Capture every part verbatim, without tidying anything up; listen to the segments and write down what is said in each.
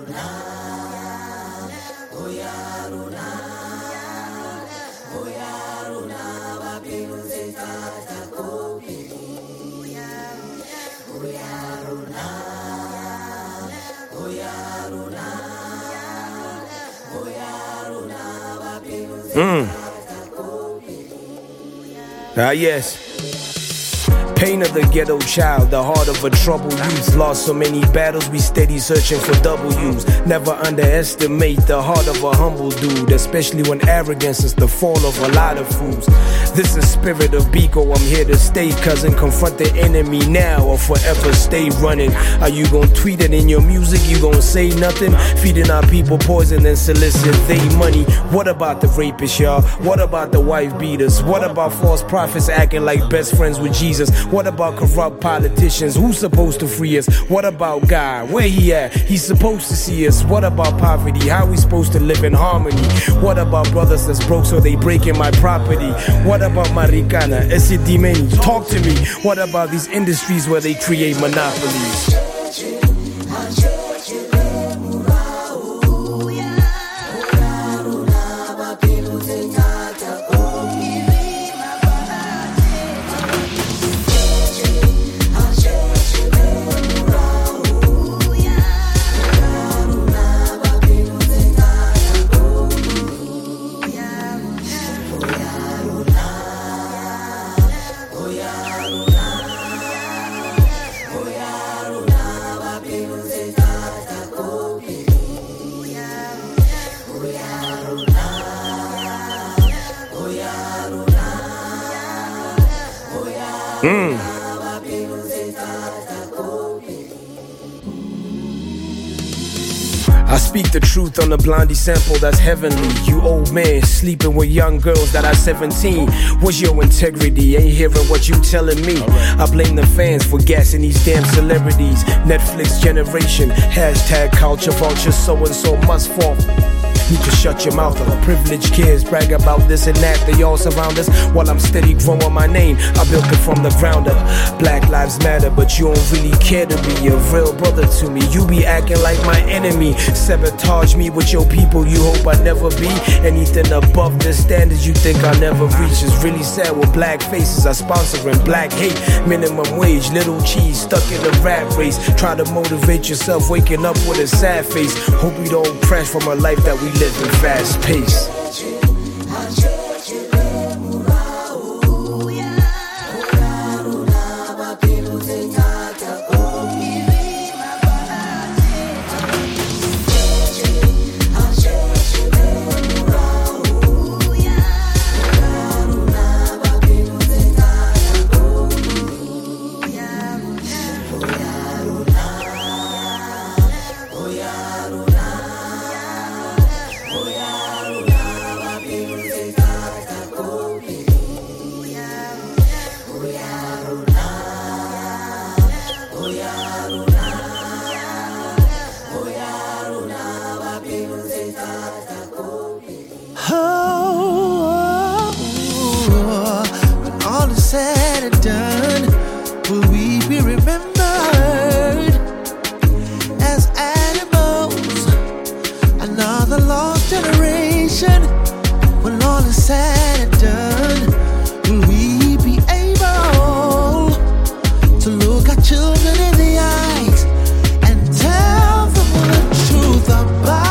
Mm. Ah, yes. Pain of the ghetto child, the heart of a troubled youth. Lost so many battles, we steady searching for W's. Never underestimate the heart of a humble dude, especially when arrogance is the fall of a lot of fools. This is spirit of Biko, I'm here to stay, cousin. Confront the enemy now or forever stay running. Are you gon' tweet it in your music? You gon' say nothing? Feeding our people poison and solicit they money. What about the rapists, y'all? What about the wife beaters? What about false prophets acting like best friends with Jesus? What about corrupt politicians? Who's supposed to free us? What about God? Where he at? He's supposed to see us. What about poverty? How we supposed to live in harmony? What about brothers that's broke so they breaking my property? What about Marikana? Esidimeni? Talk to me. What about these industries where they create monopolies? Mm. I speak the truth on the Blondie sample that's heavenly. You old man sleeping with young girls that are seventeen. What's your integrity? Ain't hearing what you telling me. I blame the fans for gassing these damn celebrities. Netflix generation, hashtag culture vulture, so and so must fall. Need to shut your mouth up. Privileged kids brag about this and that. They all surround us while I'm steady growing my name. I built it from the ground up. Black lives matter, but you don't really care to be a real brother to me. You be acting like my enemy. Sabotage me with your people. You hope I never be anything above the standards you think I'll never reach. It's really sad when black faces are sponsoring black hate. Minimum wage, little cheese, stuck in the rat race. Try to motivate yourself, waking up with a sad face. Hope you don't crash from a life that we live in fast pace. Oh, when all is said and done, will we be remembered as animals? Another lost generation. When all is said and done, will we be able to look our children in the eyes and tell them the truth about?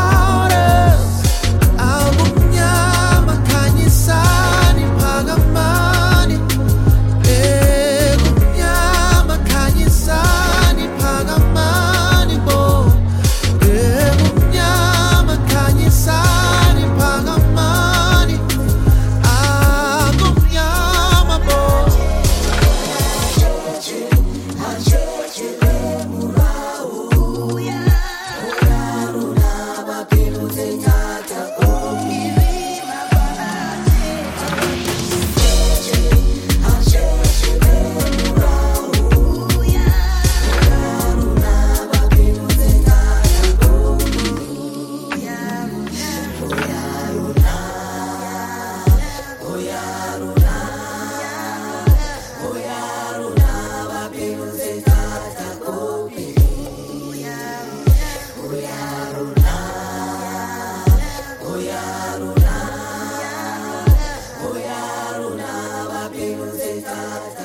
We are da, da.